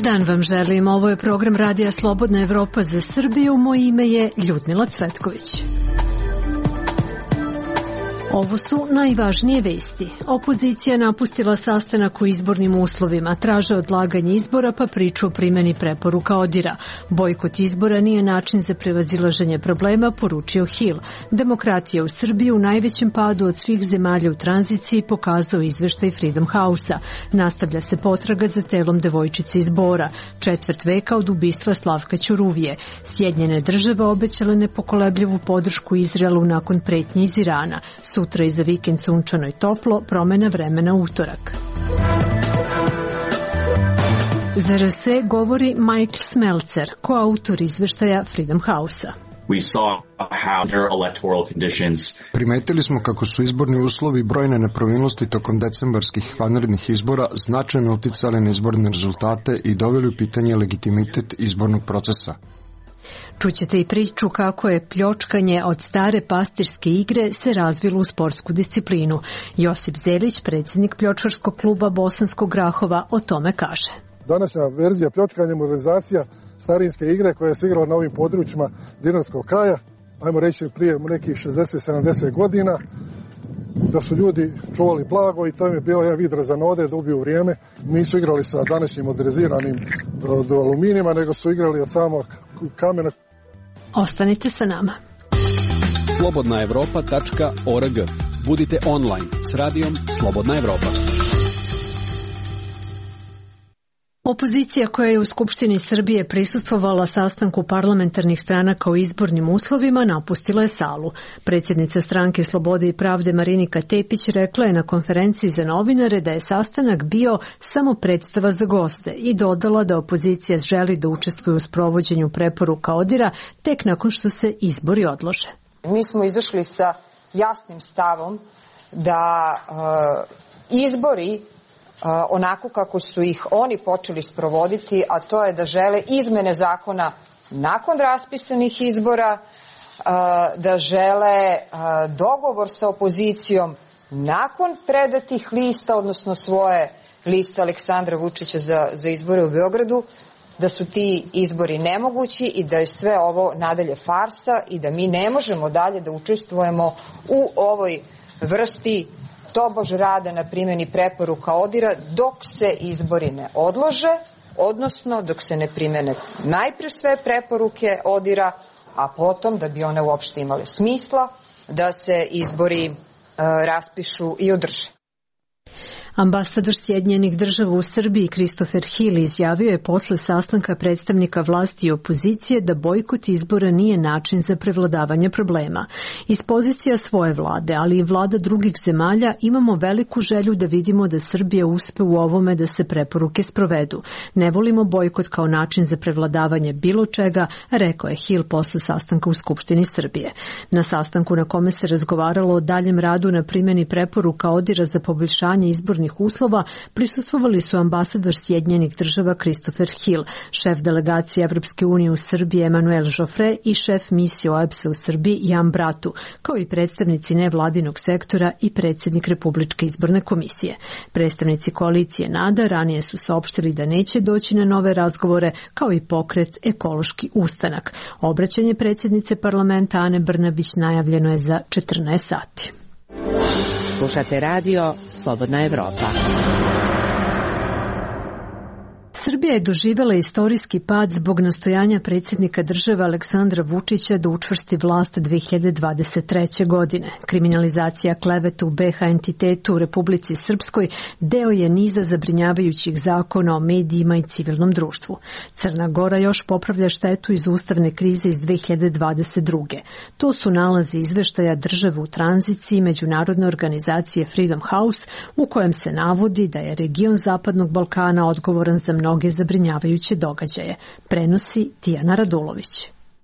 dan vam želim. Ovo je program Radija Slobodna Evropa za Srbiju. Moje ime je Ljudmila Cvetković. Ovo su najvažnije vesti. Opozicija napustila sastanak o izbornim uslovima, traže odlaganje izbora pa priču o primjeni preporuka ODIHR-a. Bojkot izbora nije način za prevazilaženje problema, poručio Hill. Demokratija u Srbiji u najvećem padu od svih zemalja u tranziciji, pokazao izveštaj Freedom House-a. Nastavlja se potraga za telom devojčice iz Bora, 1/4 veka od ubistva Slavka Ćuruvije. Sjedinjene države obećale nepokolebljivu podršku Izraelu nakon pretnje iz Irana. Sutra i za vikend sunčano i toplo, promena vremena utorak. Za RS govori Michael Smeltzer, koautor izveštaja Freedom House-a. Primetili smo kako su izborni uslovi i brojne nepravilnosti tokom decembarskih vanrednih izbora značajno uticali na izborne rezultate i doveli u pitanje legitimitet izbornog procesa. Čućete i priču kako je pljočkanje od stare pastirske igre se razvilo u sportsku disciplinu. Josip Zelić, predsjednik pljočkarskog kluba Bosanskog Grahova, o tome kaže. Današnja verzija pljočkanja je modernizacija starinske igre koja se igrala na ovim područjima dinarskog kraja, ajmo reći prije nekih 60-70 godina, da su ljudi čuvali blago i to im je bio jedan vid razanode da ubiju vrijeme. Nisu igrali sa današnjim moderniziranim do aluminijima, nego su igrali od samog kamena. Ostanite sa nama. slobodnaevropa.org. Budite online s radijom Slobodna Evropa. Opozicija koja je u Skupštini Srbije prisustvovala sastanku parlamentarnih stranaka o izbornim uslovima napustila je salu. Predsjednica stranke Slobode i pravde Marinika Tepić rekla je na konferenciji za novinare da je sastanak bio samo predstava za goste i dodala da opozicija želi da učestvuje u sprovođenju preporuka ODIHR-a tek nakon što se izbori odlože. Mi smo izašli sa jasnim stavom da izbori onako kako su ih oni počeli sprovoditi, a to je da žele izmene zakona nakon raspisanih izbora, da žele dogovor sa opozicijom nakon predatih lista, odnosno svoje liste Aleksandra Vučića za izbore u Beogradu, da su ti izbori nemogući i da je sve ovo nadalje farsa i da mi ne možemo dalje da učestvujemo u ovoj vrsti tobož rada na primjeni preporuka ODIHR-a dok se izbori ne odlože, odnosno dok se ne primjene najprije sve preporuke ODIHR-a, a potom da bi one uopšte imale smisla da se izbori raspišu i održe. Ambasador Sjedinjenih država u Srbiji Christopher Hill izjavio je posle sastanka predstavnika vlasti i opozicije da bojkot izbora nije način za prevladavanje problema. Iz pozicija svoje vlade, ali i vlada drugih zemalja, imamo veliku želju da vidimo da Srbija uspe u ovome da se preporuke sprovedu. Ne volimo bojkot kao način za prevladavanje bilo čega, rekao je Hill posle sastanka u Skupštini Srbije. Na sastanku na kome se razgovaralo o daljem radu na primjeni preporuka ODIHR-a za poboljšanje izbornih uslova, prisustvovali su ambasador Sjedinjenih država Christopher Hill, šef delegacije Evropske unije u Srbiji Emanuel Joffre i šef misije OEBS-a u Srbiji Jan Bratu, kao i predstavnici nevladinog sektora i predsjednik Republičke izborne komisije. Predstavnici koalicije NADA ranije su saopštili da neće doći na nove razgovore, kao i pokret Ekološki ustanak. Obraćanje predsjednice parlamenta Ane Brnabić najavljeno je za 14 sati. Slušate radio Slobodna Evropa. Srbija je doživjela istorijski pad zbog nastojanja predsjednika države Aleksandra Vučića da učvrsti vlast 2023. godine. Kriminalizacija kleveta u BiH entitetu u Republici Srpskoj deo je niza zabrinjavajućih zakona o medijima i civilnom društvu. Crna Gora još popravlja štetu iz ustavne krize iz 2022. To su nalazi izveštaja države u tranziciji međunarodne organizacije Freedom House, u kojem se navodi da je region Zapadnog Balkana odgovoran za mnoge zabrinjavajuće događaje, prenosi Tijana Radulović.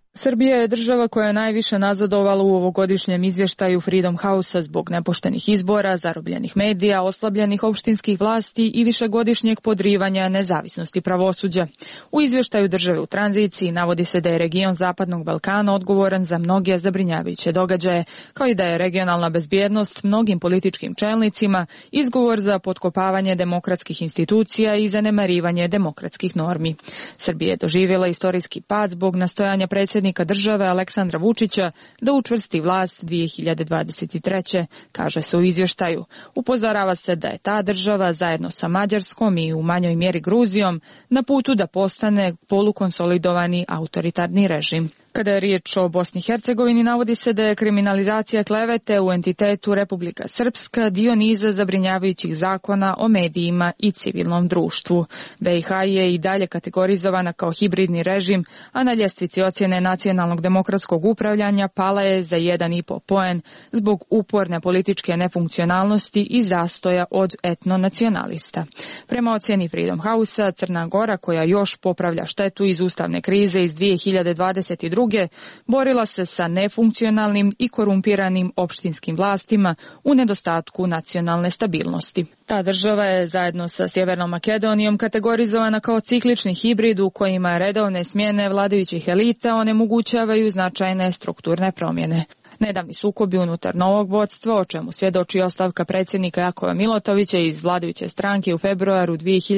Srbija je država koja je najviše nazadovala u ovogodišnjem izvještaju Freedom House-a zbog nepoštenih izbora, zarobljenih medija, oslabljenih opštinskih vlasti i višegodišnjeg podrivanja nezavisnosti pravosuđa. U izvještaju države u tranziciji navodi se da je region Zapadnog Balkana odgovoran za mnoge zabrinjavajuće događaje, kao i da je regionalna bezbjednost mnogim političkim čelnicima izgovor za potkopavanje demokratskih institucija i zanemarivanje demokratskih normi. Srbija je doživjela istorijski pad zbog nastojanja predsjednika države Aleksandra Vučića da učvrsti vlast 2023. kaže se u izvještaju. Upozorava se da je ta država zajedno sa Mađarskom i u manjoj mjeri Gruzijom na putu da postane polukonsolidovani autoritarni režim. Kada je riječ o Bosni i Hercegovini, navodi se da je kriminalizacija klevete u entitetu Republika Srpska dio niza zabrinjavajućih zakona o medijima i civilnom društvu. BiH je i dalje kategorizovana kao hibridni režim, a na ljestvici ocjene nacionalnog demokratskog upravljanja pala je za 1,5 poen zbog uporne političke nefunkcionalnosti i zastoja od etnonacionalista. Prema ocjeni Freedom House-a, Crna Gora, koja još popravlja štetu iz ustavne krize iz 2022. borila se sa nefunkcionalnim i korumpiranim opštinskim vlastima u nedostatku nacionalne stabilnosti. Ta država je zajedno sa Sjevernom Makedonijom kategorizovana kao ciklični hibrid u kojima redovne smjene vladajućih elita onemogućavaju značajne strukturne promjene. Nedavni sukobi unutar novog vodstva, o čemu svjedoči ostavka predsjednika Jakova Milotovića iz vladajuće stranke u februaru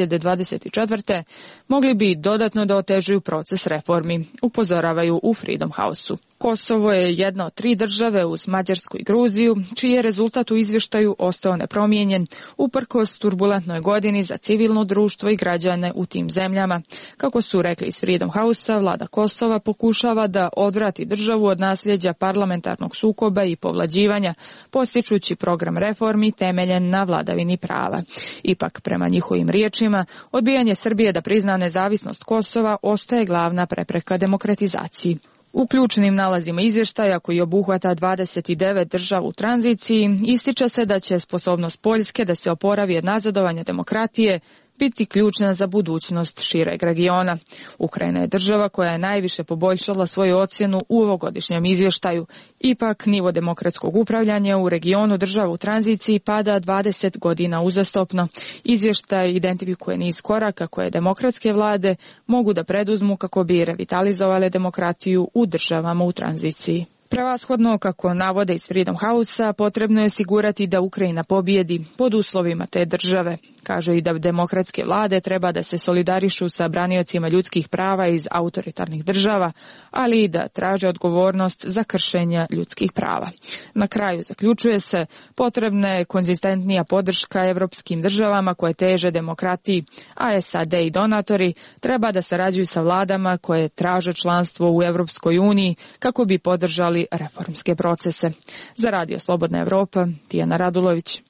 2024. mogli bi dodatno da otežuju proces reformi, upozoravaju u Freedom House-u. Kosovo je jedna od 3 države uz Mađarsku i Gruziju, čiji je rezultat u izvještaju ostao nepromijenjen, uprkos turbulentnoj godini za civilno društvo i građane u tim zemljama. Kako su rekli iz Freedom House-a, vlada Kosova pokušava da odvrati državu od nasljeđa parlamentarnog sukoba i povlađivanja, postičući program reformi temeljen na vladavini prava. Ipak, prema njihovim riječima, odbijanje Srbije da prizna nezavisnost Kosova ostaje glavna prepreka demokratizaciji. U ključnim nalazima izvještaja, koji obuhvata 29 država u tranziciji, ističe se da će sposobnost Poljske da se oporavi od nazadovanja demokratije biti ključna za budućnost šireg regiona. Ukrajina je država koja je najviše poboljšala svoju ocjenu u ovogodišnjem izvještaju. Ipak, nivo demokratskog upravljanja u regionu država u tranziciji pada 20 godina uzastopno. Izvještaj identifikuje niz koraka koje demokratske vlade mogu da preduzmu kako bi revitalizovale demokratiju u državama u tranziciji. Prevashodno, kako navode iz Freedom House-a, potrebno je osigurati da Ukrajina pobijedi pod uslovima te države. Kažu i da demokratske vlade treba da se solidarišu sa braniocima ljudskih prava iz autoritarnih država, ali i da traže odgovornost za kršenja ljudskih prava. Na kraju zaključuje se, potrebna je konzistentnija podrška evropskim državama koje teže demokratiji, a SAD i donatori treba da sarađuju sa vladama koje traže članstvo u Evropskoj uniji kako bi podržali reformske procese. Za Radio Slobodna Evropa, Tijana Radulović.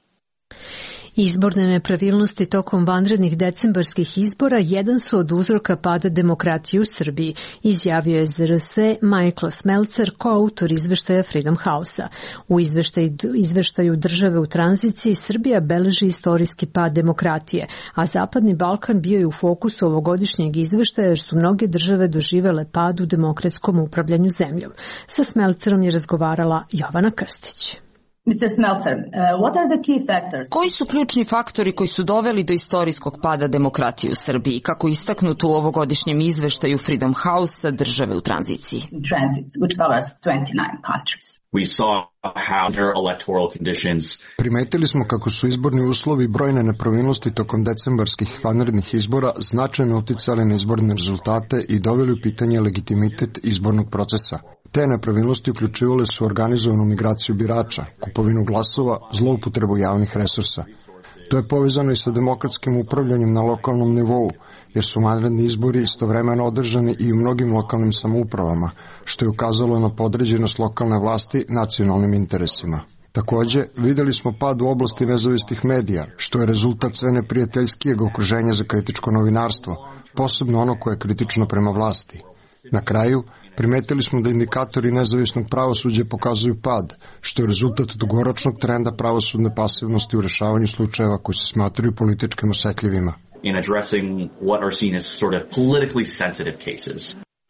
Izborne nepravilnosti tokom vanrednih decembarskih izbora jedan su od uzroka pada demokratije u Srbiji, izjavio je ZRS Michael Smeltzer, koautor izveštaja Freedom House-a. U izveštaju države u tranziciji Srbija beleži istorijski pad demokratije, a Zapadni Balkan bio je u fokusu ovogodišnjeg izveštaja jer su mnoge države doživele pad u demokratskom upravljanju zemljom. Sa Smeltzerom je razgovarala Jovana Krstić. Mr. Smeltzer, what are the key factors? Koji su ključni faktori koji su doveli do istorijskog pada demokratije u Srbiji, kako istaknuto u ovogodišnjem izveštaju Freedom House-a države u tranziciji? Which covers 29 countries. We saw how under electoral conditions. Primetili smo kako su izborni uslovi i brojne nepravilnosti tokom decembarskih vanrednih izbora značajno uticali na izborne rezultate i doveli u pitanje legitimitet izbornog procesa. Te nepravilnosti uključivale su organizovanu migraciju birača, kupovinu glasova, zloupotrebu javnih resursa. To je povezano i sa demokratskim upravljanjem na lokalnom nivou, jer su vanredni izbori istovremeno održani i u mnogim lokalnim samoupravama, što je ukazalo na podređenost lokalne vlasti nacionalnim interesima. Takođe, videli smo pad u oblasti nezavisnih medija, što je rezultat sve neprijateljskijeg okruženja za kritičko novinarstvo, posebno ono koje je kritično prema vlasti. Na kraju, primetili smo da indikatori nezavisnog pravosuđa pokazuju pad, što je rezultat dugoročnog trenda pravosudne pasivnosti u rešavanju slučajeva koji se smatraju političkim osetljivima. In addressing what are seen as sort of politically sensitive cases.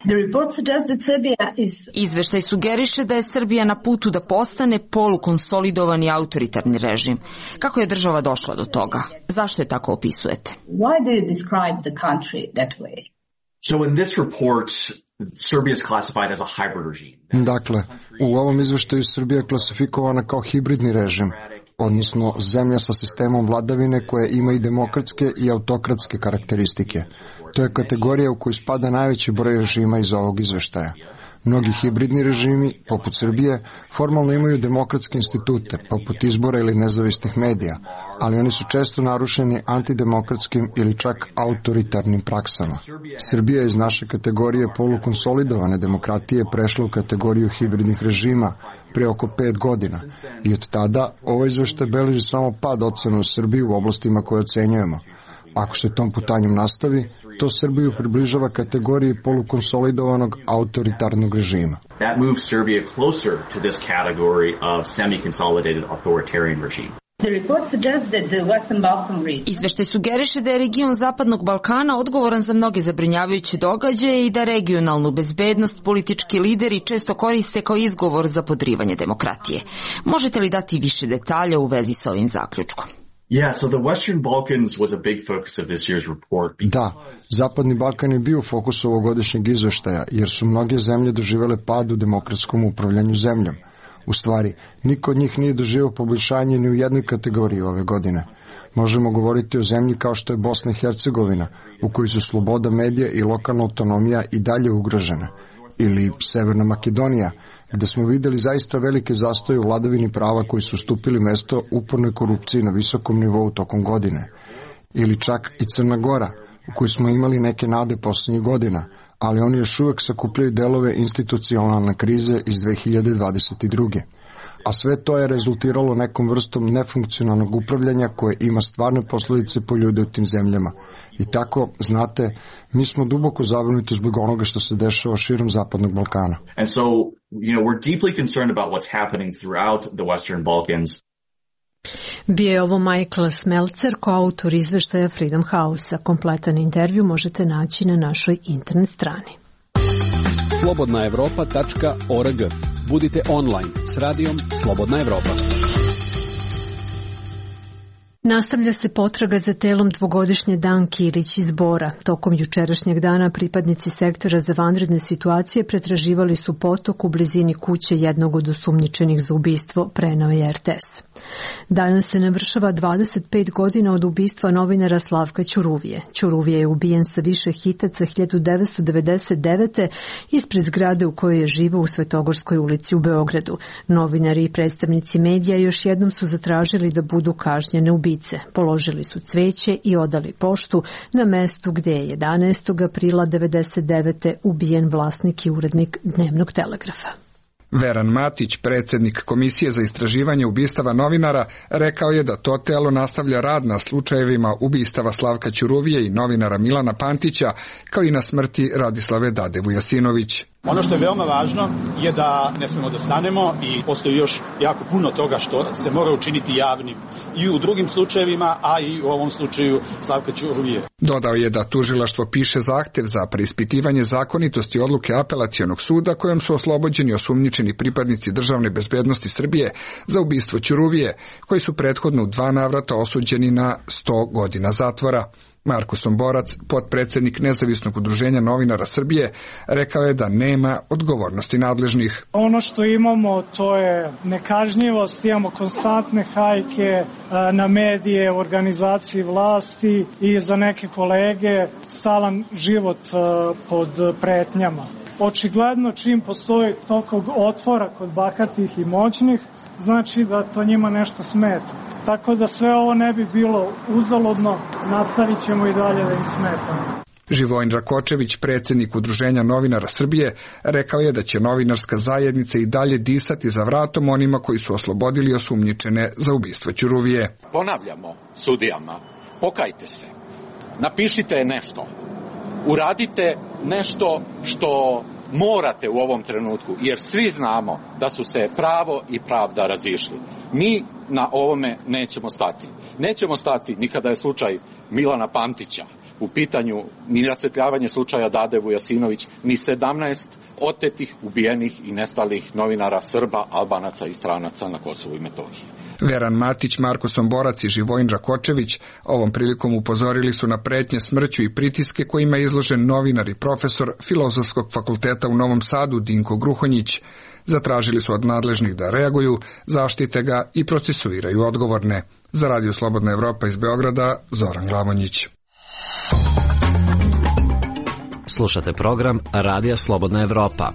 Izveštaj sugeriše da je Srbija na putu da postane polukonsolidovani autoritarni režim. Kako je država došla do toga? Zašto je tako opisujete? Why do you describe the country that way? So in this report, Serbia is classified as a hybrid regime. Dakle, u ovom izveštaju Srbija je klasifikovana kao hibridni režim, odnosno zemlja sa sistemom vladavine koje ima i demokratske i autokratske karakteristike. To je kategorija u koju spada najveći broj režima iz ovog izveštaja. Mnogi hibridni režimi, poput Srbije, formalno imaju demokratske institute, poput izbora ili nezavisnih medija, ali oni su često narušeni antidemokratskim ili čak autoritarnim praksama. Srbija je iz naše kategorije polukonsolidovane demokratije prešla u kategoriju hibridnih režima pre oko 5 godina i od tada ovo izveštaj beleži samo pad ocena u Srbiji u oblastima koje ocenjujemo. Ako se tom putanjem nastavi, to Srbiju približava kategoriji polukonsolidovanog autoritarnog režima. That moves Serbia closer to this category of semi-consolidated authoritarian regime. Izveštaj sugeriše da je region Zapadnog Balkana odgovoran za mnoge zabrinjavajuće događaje i da regionalnu bezbednost politički lideri često koriste kao izgovor za podrivanje demokratije. Možete li dati više detalja u vezi sa ovim zaključkom? Yeah, so the Western Balkans was a big focus of this year's report. Da, Zapadni Balkan je bio fokus ovogodišnjeg izveštaja, jer su mnoge zemlje doživele pad u demokratskom upravljanju zemljom. U stvari, niko od njih nije doživio poboljšanje ni u jednoj kategoriji ove godine. Možemo govoriti o zemlji kao što je Bosna i Hercegovina, u kojoj su sloboda medija i lokalna autonomija i dalje ugrožene. Ili Severna Makedonija, gde smo videli zaista velike zastoje u vladavini prava koji su ustupili mesto upornoj korupciji na visokom nivou tokom godine. Ili čak i Crna Gora, u kojoj smo imali neke nade poslednjih godina, ali oni još uvek sakupljaju delove institucionalne krize iz 2022. A sve to je rezultiralo nekom vrstom nefunkcionalnog upravljanja koje ima stvarne posledice po ljude u tim zemljama. I tako, znate, mi smo duboko zabrinuti zbog onoga što se dešava širom Zapadnog Balkana. And so, we're deeply concerned about what's happening throughout the Western Balkans. Bio je ovo Michael Smeltzer, koautor izveštaja Freedom House-a. Kompletan intervju možete naći na našoj internet strani. slobodnaevropa.org. Budite online s radijom Slobodna Evropa. Nastavlja se potraga za telom dvogodišnje Danke Ilić iz Bora. Tokom jučerašnjeg dana pripadnici sektora za vanredne situacije pretraživali su potok u blizini kuće jednog od osumnjičenih za ubistvo, preneo je RTS. Danas se navršava 25 godina od ubistva novinara Slavka Ćuruvije. Ćuruvije je ubijen sa više hitaca 1999. ispred zgrade u kojoj je živeo u Svetogorskoj ulici u Beogradu. Novinari i predstavnici medija još jednom su zatražili da budu kažnjene ubice. Položili su cveće i odali poštu na mestu gde je 11. aprila 1999. ubijen vlasnik i urednik Dnevnog telegrafa. Veran Matić, predsjednik Komisije za istraživanje ubistava novinara, rekao je da to telo nastavlja rad na slučajevima ubistava Slavka Ćuruvije i novinara Milana Pantića, kao i na smrti Radislave Dade Vujasinović. Ono što je veoma važno je da ne smemo da stanemo i postoji još jako puno toga što se mora učiniti javnim i u drugim slučajevima, a i u ovom slučaju Slavka Ćuruvije. Dodao je da tužilaštvo piše zahtev za preispitivanje zakonitosti odluke Apelacionog suda kojom su oslobođeni osumnjičeni pripadnici državne bezbednosti Srbije za ubistvo Ćuruvije, koji su prethodno u 2 navrata osuđeni na 100 godina zatvora. Marko Somborac, potpredsjednik Nezavisnog udruženja novinara Srbije, rekao je da nema odgovornosti nadležnih. Ono što imamo to je nekažnjivost, imamo konstantne hajke na medije, organizaciji vlasti i za neke kolege stalan život pod pretnjama. Očigledno čim postoji toliko otvora kod bahatih i moćnih, znači da to njima nešto smeta. Tako da sve ovo ne bi bilo uzaludno, nastavit ćemo i dalje da im smetamo. Živojin Rakočević, predsjednik Udruženja novinara Srbije, rekao je da će novinarska zajednica i dalje disati za vratom onima koji su oslobodili osumnjičene za ubistvo Ćuruvije. Ponavljamo sudijama, pokajte se, napišite nešto, uradite nešto što morate u ovom trenutku, jer svi znamo da su se pravo i pravda razišli. Mi na ovome nećemo stati. Nećemo stati ni kada je slučaj Milana Pantića u pitanju ni rasvetljavanje slučaja Dade Vujasinović, ni 17 otetih, ubijenih i nestalih novinara Srba, Albanaca i stranaca na Kosovu i Metohiji. Veran Matić, Marko Somborac i Živojin Rakočević ovom prilikom upozorili su na pretnje smrću i pritiske kojima je izložen novinar i profesor Filozofskog fakulteta u Novom Sadu Dinko Gruhonjić. Zatražili su od nadležnih da reaguju, zaštite ga i procesuiraju odgovorne. Za Radio Slobodna Evropa iz Beograda, Zoran Glavonjić. Slušate program Radija Slobodna Evropa.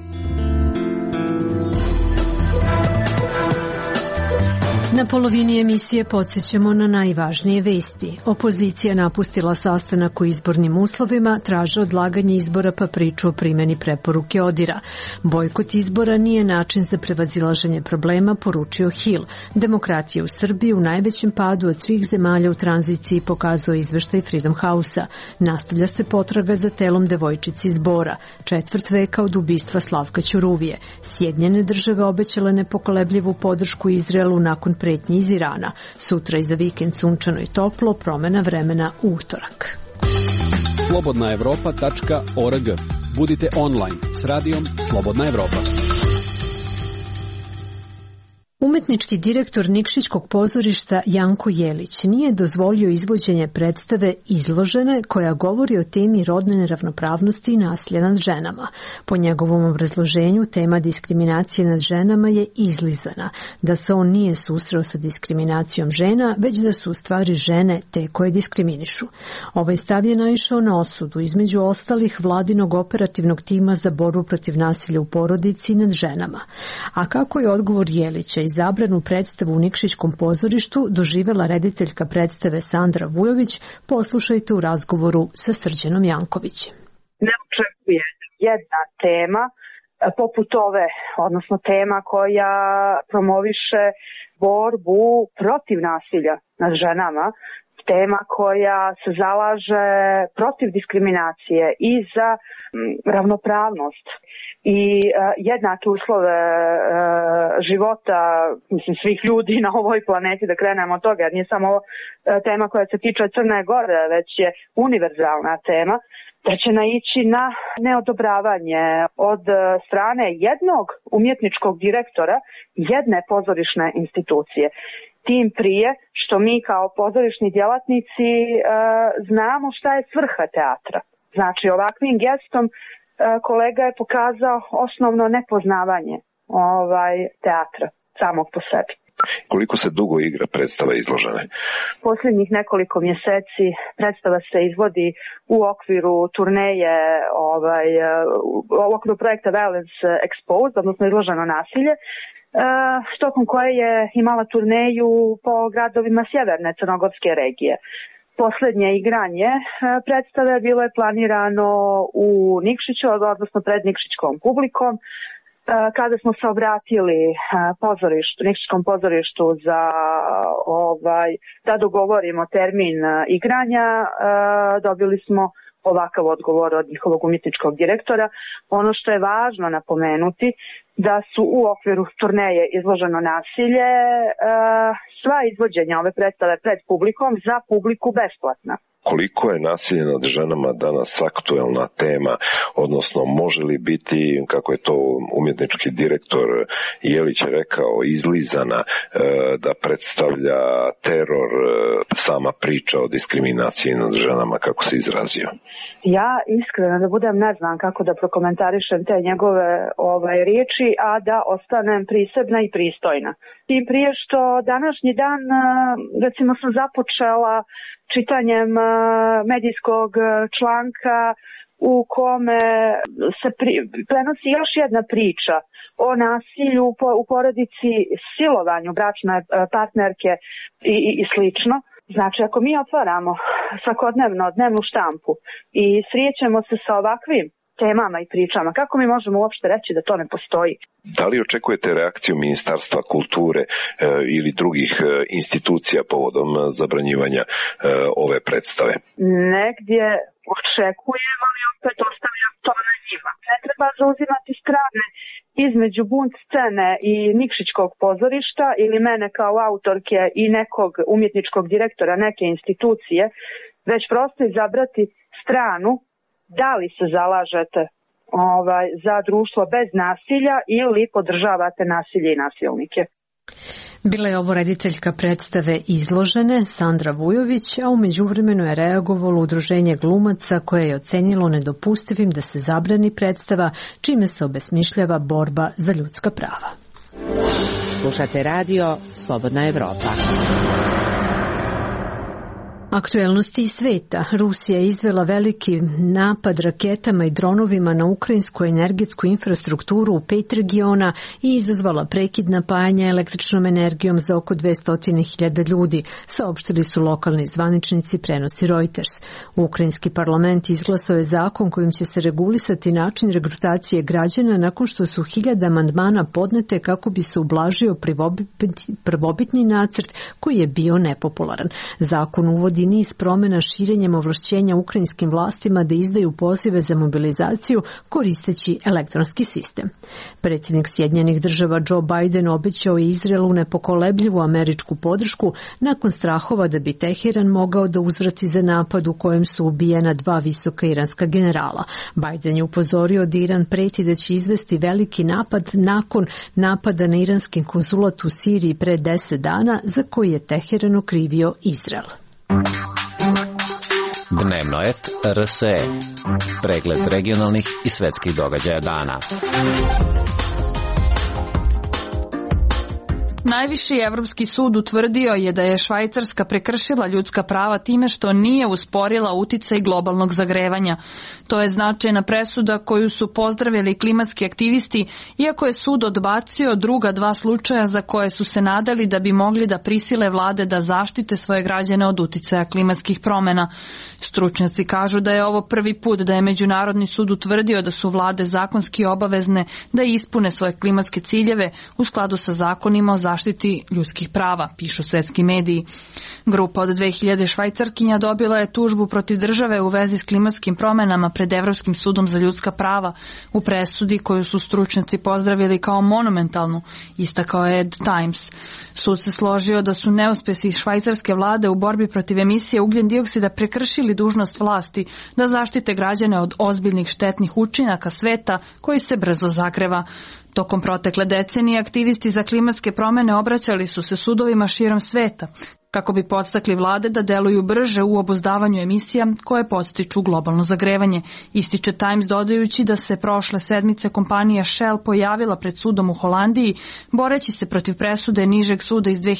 Na polovini emisije podsjećamo na najvažnije vesti. Opozicija napustila sastanak u izbornim uslovima, traže odlaganje izbora pa priču o primjeni preporuke ODIR-a. Bojkot izbora nije način za prevazilaženje problema, poručio Hill. Demokratija u Srbiji u najvećem padu od svih zemalja u tranziciji, pokazao izveštaj Freedom House-a. Nastavlja se potraga za telom devojčici iz Bora, 4 veka od ubistva Slavka Ćuruvije. Sjedinjene države obećale nepokolebljivu podršku Izraelu nakon pretnji iz Irana. Sutra i za vikend sunčano i toplo, promena vremena u utorak. slobodnaevropa.org. Budite online s radijom Slobodna Evropa. Umetnički direktor Nikšićkog pozorišta Janko Jelić nije dozvolio izvođenje predstave Izložene koja govori o temi rodne neravnopravnosti i nasilja nad ženama. Po njegovom obrazloženju tema diskriminacije nad ženama je izlizana, da se on nije susreo sa diskriminacijom žena, već da su u stvari žene te koje diskriminišu. Ovaj stav je naišao na osudu, između ostalih vladinog operativnog tima za borbu protiv nasilja u porodici i nad ženama. A kako je odgovor Jelića izabranu predstavu u Nikšićkom pozorištu doživela rediteljka predstave Sandra Vujović, poslušajte u razgovoru sa Srđanom Jankovićem. Ne očekuje jedna tema poput ove, odnosno tema koja promoviše borbu protiv nasilja nad ženama, tema koja se zalaže protiv diskriminacije i za ravnopravnost i jednake uslove života, mislim, svih ljudi na ovoj planeti, da krenemo od toga, jer nije samo tema koja se tiče Crne Gore, već je univerzalna tema, da će naići na neodobravanje od strane jednog umjetničkog direktora jedne pozorišne institucije. Tim prije što mi kao pozorišni djelatnici znamo šta je svrha teatra. Znači, ovakvim gestom kolega je pokazao osnovno nepoznavanje teatra samog po sebi. Koliko se dugo igra predstava Izložene? Posljednjih nekoliko mjeseci predstava se izvodi u okviru turneje, u okviru projekta Violence Exposed, odnosno Izloženo nasilje, tokom koje je imala turneju po gradovima sjeverne crnogorske regije. Posljednje igranje predstave bilo je planirano u Nikšiću, odnosno pred nikšićkom publikom, kada smo se obratili Nikšićkom pozorištu da dogovorimo termin igranja, dobili smo ovakav odgovor od njihovog umjetničkog direktora. Ono što je važno napomenuti da su u okviru turneje Izloženo nasilje sva izvođenja ove predstave pred publikom za publiku besplatna. Koliko je nasilje nad ženama danas aktuelna tema, odnosno može li biti, kako je to umjetnički direktor Jelić rekao, izlizana, da predstavlja teror sama priča o diskriminaciji nad ženama, kako se izrazio? Ja iskreno da budem ne znam kako da prokomentarišem te njegove riječi, a da ostanem prisebna i pristojna. Tim prije što današnji dan, recimo, sam započela čitanjem medijskog članka u kome se prenosi još jedna priča o nasilju u porodici, silovanju bračne partnerke i slično. Znači, ako mi otvaramo svakodnevno dnevnu štampu i srijećemo se sa ovakvim temama i pričama, kako mi možemo uopšte reći da to ne postoji? Da li očekujete reakciju Ministarstva kulture ili drugih institucija povodom zabranjivanja ove predstave? Negdje očekujem, ali opet ostavljam to na njima. Ne treba zauzimati strane između bunt scene i Nikšićkog pozorišta ili mene kao autorke i nekog umjetničkog direktora neke institucije, već prosto izabrati stranu da li se zalažete za društvo bez nasilja ili podržavate nasilje i nasilnike. Bila je ovo rediteljka predstave Izložene, Sandra Vujović, a u međuvremenu je reagovalo udruženje glumaca koje je ocenilo nedopustivim da se zabrani predstava, čime se obesmišljava borba za ljudska prava. Slušate radio Slobodna Evropa. Aktuelnosti iz sveta. Rusija je izvela veliki napad raketama i dronovima na ukrajinsku energetsku infrastrukturu u 5 regiona i izazvala prekid napajanja električnom energijom za oko 200.000 ljudi, saopštili su lokalni zvaničnici, prenosi Reuters. Ukrajinski parlament izglasao je zakon kojim će se regulisati način regrutacije građana nakon što su 1000 amandmana podnete kako bi se ublažio prvobitni nacrt koji je bio nepopularan. Zakon uvodi niz promjena širenjem ovlašćenja ukrajinskim vlastima da izdaju pozive za mobilizaciju koristeći elektronski sistem. Predsjednik Sjedinjenih Država Joe Biden obećao je Izraelu nepokolebljivu američku podršku nakon strahova da bi Teheran mogao da uzvrati za napad u kojem su ubijena 2 visoka iranska generala. Biden je upozorio da Iran preti da će izvesti veliki napad nakon napada na iranski konzulat u Siriji pre 10 dana za koji je Teheran okrivio Izrael. Dnevno et RSE. Pregled regionalnih i svetskih događaja dana. Najviši Evropski sud utvrdio je da je Švajcarska prekršila ljudska prava time što nije usporila uticaj globalnog zagrevanja. To je značajna presuda koju su pozdravili klimatski aktivisti, iako je sud odbacio druga 2 slučaja za koje su se nadali da bi mogli da prisile vlade da zaštite svoje građane od uticaja klimatskih promjena. Stručnjaci kažu da je ovo prvi put da je Međunarodni sud utvrdio da su vlade zakonski obavezne da ispune svoje klimatske ciljeve u skladu sa zakonima o zaštiti ljudskih prava, pišu svetski mediji. Grupa od 2000 Švajcarkinja dobila je tužbu protiv države u vezi s klimatskim promjenama pred Evropskim sudom za ljudska prava u presudi koju su stručnjaci pozdravili kao monumentalnu, istakao je The Times. Sud se složio da su neuspjesi švajcarske vlade u borbi protiv emisije ugljen dioksida prekršili dužnost vlasti da zaštite građane od ozbiljnih štetnih učinaka sveta koji se brzo zagreva. Tokom protekle decenije aktivisti za klimatske promjene obraćali su se sudovima širom sveta kako bi podstakli vlade da deluju brže u obuzdavanju emisija koje podstiču globalno zagrevanje, ističe Times dodajući da se prošle sedmice kompanija Shell pojavila pred sudom u Holandiji boreći se protiv presude nižeg suda iz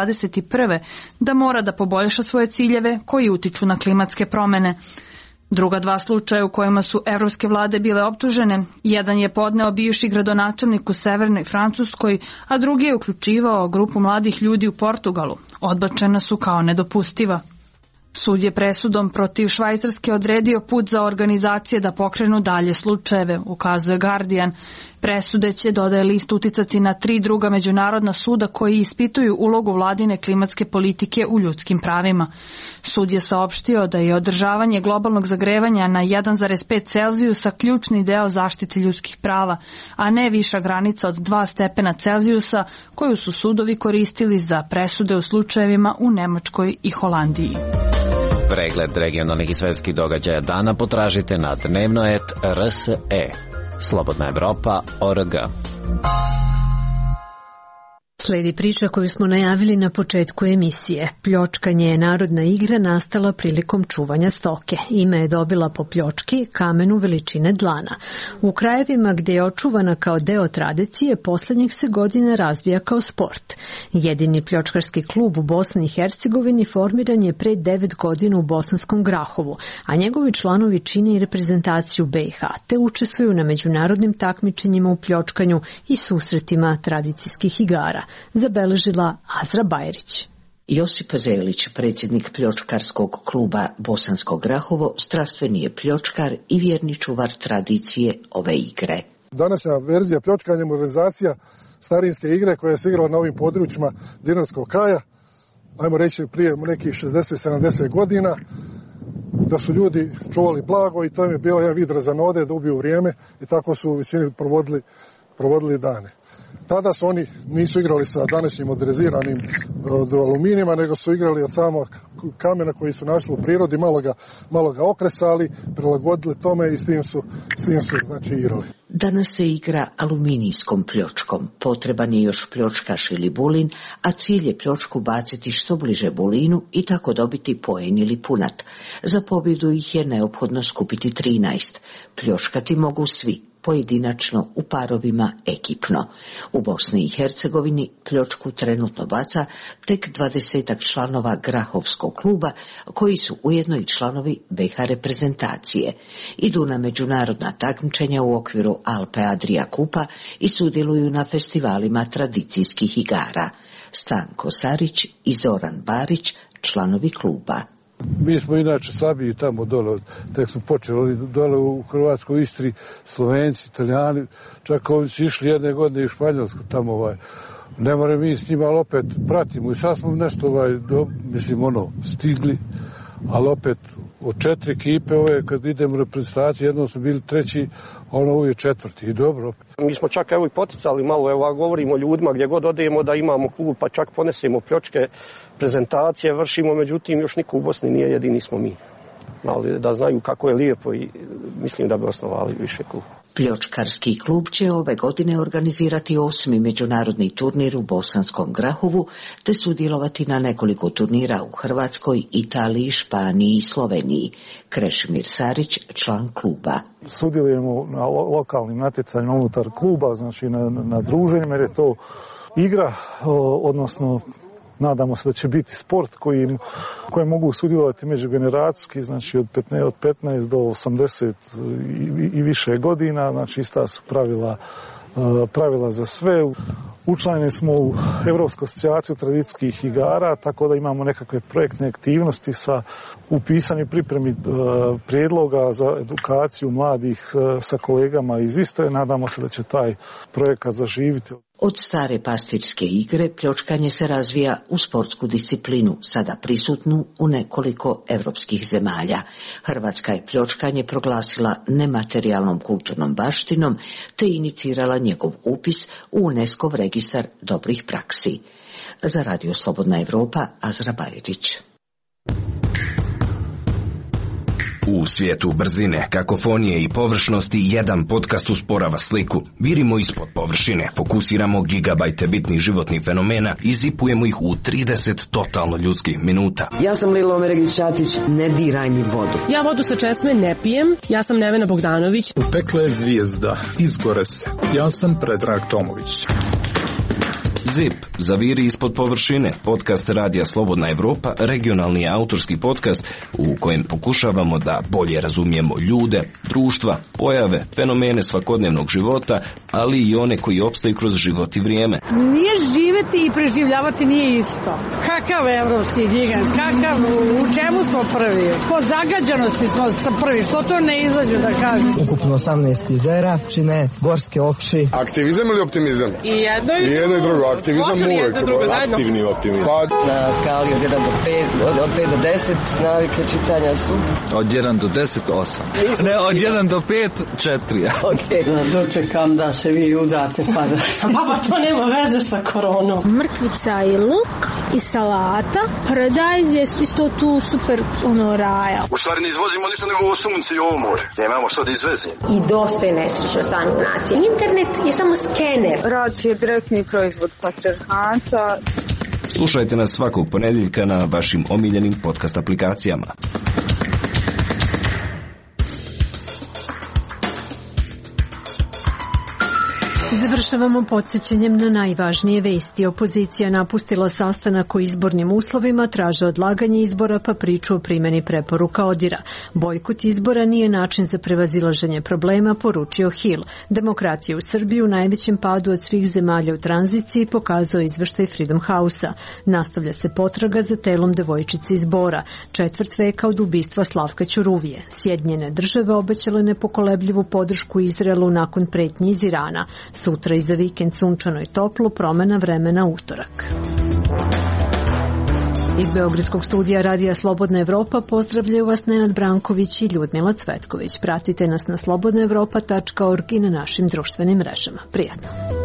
2021. da mora da poboljša svoje ciljeve koji utiču na klimatske promjene. Druga 2 slučaja u kojima su evropske vlade bile optužene, jedan je podneo bivši gradonačelnik u severnoj Francuskoj, a drugi je uključivao grupu mladih ljudi u Portugalu. Odbačena su kao nedopustiva. Sud je presudom protiv Švajcarske odredio put za organizacije da pokrenu dalje slučajeve, ukazuje Guardian. Presude će, dodaje list, uticati na 3 druga međunarodna suda koji ispituju ulogu vladine klimatske politike u ljudskim pravima. Sud je saopštio da je održavanje globalnog zagrevanja na 1,5 Celzijusa ključni deo zaštite ljudskih prava, a ne viša granica od 2 stepena Celzijusa koju su sudovi koristili za presude u slučajevima u Nemačkoj i Holandiji. Pregled regionalnih i svetskih događaja dana potražite na dnevnoet.rse. Slobodna Evropa.org. Slijedi priča koju smo najavili na početku emisije. Pljočkanje je narodna igra nastala prilikom čuvanja stoke. Ime je dobila po pljočki, kamenu veličine dlana. U krajevima gdje je očuvana kao deo tradicije, posljednjih se godina razvija kao sport. Jedini pljočkarski klub u Bosni i Hercegovini formiran je pre 9 godina u Bosanskom Grahovu, a njegovi članovi čine i reprezentaciju BiH, te učestvuju na međunarodnim takmičenjima u pljočkanju i susretima tradicijskih igara, zabeležila Azra Bajrić. Josip Zelić, predsjednik pljočkarskog kluba Bosansko Grahovo, strastveni je pljočkar i vjerni čuvar tradicije ove igre. Današnja verzija pljočkanja je modernizacija starinske igre koja se igrala na ovim područjima dinarskog kraja, ajmo reći prije nekih 60-70 godina, da su ljudi čuvali blago i to im je bio jedan vid razanode da ubiju vrijeme i tako su u većini provodili provodili dane. Tada su oni nisu igrali sa današnjim moderniziranim od aluminijima, nego su igrali od samog kamena koji su našli u prirodi, malo ga okresali, prilagodili tome i s tim su znači igrali. Danas se igra aluminijskom pljočkom. Potreban je još pljočkaš ili bulin, a cilj je pljočku baciti što bliže bulinu i tako dobiti poen ili punat. Za pobjedu ih je neophodno skupiti 13. Pljočkati mogu svi, pojedinačno, u parovima, ekipno. U Bosni i Hercegovini pljočku trenutno baca tek 20 članova Grahovskog kluba, koji su ujedno i članovi BiH reprezentacije. Idu na međunarodna takmičenja u okviru Alpe Adria Kupa i sudjeluju na festivalima tradicijskih igara. Stanko Sarić i Zoran Barić, članovi kluba. Mi smo inače slabiji tamo dole, tek smo počeli dole u Hrvatskoj, Istri, Slovenci, Italijani, čak ovi su išli jedne godine u Španjolsku tamo, ne moramo mi s njima, ali opet pratimo i sad smo nešto stigli, ali opet od 4 ekipe kad idemo u reprezentaciju, jednom smo bili 3, uvijek 4 i dobro. Mi smo čak i poticali malo, govorimo ljudima gdje god odemo da imamo klub, pa čak ponesemo pljočke, prezentacije vršimo, međutim još niko u Bosni nije, jedini smo mi. Ali da znaju kako je lijepo i mislim da bi osnovali više klub. Pljočkarski klub će ove godine organizirati 8. međunarodni turnir u Bosanskom Grahovu, te sudjelovati na nekoliko turnira u Hrvatskoj, Italiji, Španiji i Sloveniji. Krešimir Sarić, član kluba. Sudjelujemo na lokalnim natjecanjima unutar kluba, znači na druženjima, jer je to igra, odnosno nadamo se da će biti sport koji mogu sudjelovati međugeneracijski, znači od 15 do 80 i više godina, znači ista su pravila za sve. Učlanjeni smo u Europsku asocijaciju tradicijskih igara, tako da imamo nekakve projektne aktivnosti u pisanju i pripremi prijedloga za edukaciju mladih sa kolegama iz Istre. Nadamo se da će taj projekat zaživiti. Od stare pastirske igre pljočkanje se razvija u sportsku disciplinu, sada prisutnu u nekoliko evropskih zemalja. Hrvatska je pljočkanje proglasila nematerijalnom kulturnom baštinom, te inicirala njegov upis u UNESCO-v registar dobrih praksi. Za Radio Slobodna Evropa, Azra Bajrić. U svijetu brzine, kakofonije i površnosti jedan podcast usporava sliku. Virimo ispod površine, fokusiramo gigabajte bitnih životnih fenomena i zipujemo ih u 30 totalno ljudskih minuta. Ja sam Lilo Omeregić-Ćatić, ne diraj mi vodu. Ja vodu sa česme ne pijem, ja sam Nevena Bogdanović. U pekle je zvijezda, izgore se. Ja sam Predrag Tomović. ZIP, zaviri ispod površine, podcast Radija Slobodna Evropa, regionalni autorski podcast u kojem pokušavamo da bolje razumijemo ljude, društva, pojave, fenomene svakodnevnog života, ali i one koji opstaju kroz život i vrijeme. Nije živeti i preživljavati nije isto. Kakav evropski gigant, u čemu smo prvi? Po zagađenosti smo prvi, što to ne izađe da kažem? Ukupno 18 jezera, čine gorske okši. Aktivizam ili optimizam? I jedno i drugo. Aktivizam uvijek. Aktivni optimizam. Na skali od 1 do 5, od 5 do 10 navike čitanja su. Od 1 do 10, 8. Ne, od 1 do 5, 4. Ok. Dočekam da se vi udate pa da... Baba, to nema veze sa koronom. Mrkvica i luk i salata. Paradajz je isto tu super raja. U stvari ne izvozimo ništa nego ovo sunce i ovo more. Nemamo što da izvezimo. I dosta je nesrećno stanje nacije. Internet je samo skener. Rad je direktni proizvod patrijarhata. Slušajte nas svakog ponedjeljka na vašim omiljenim podcast aplikacijama. Završavamo podsjećanjem na najvažnije vesti. Opozicija napustila sastanak o izbornim uslovima, traže odlaganje izbora pa priču o primjeni preporuka ODIR-a. Bojkot izbora nije način za prevazilaženje problema, poručio Hill. Demokratija u Srbiji u najvećem padu od svih zemalja u tranziciji, pokazao izveštaj Freedom House-a. Nastavlja se potraga za telom devojčice iz Bora, 4 veka od ubistva Slavka Ćuruvije. Sjedinjene države obećale nepokolebljivu podršku Izraelu nakon pretnji iz Irana. Sutra i za vikend sunčano i toplo, promjena vremena utorak. Iz Beogradskog studija Radija Slobodna Evropa pozdravljaju vas Nenad Branković i Ljudmila Cvetković. Pratite nas na slobodnaevropa.org i na našim društvenim mrežama. Prijatno!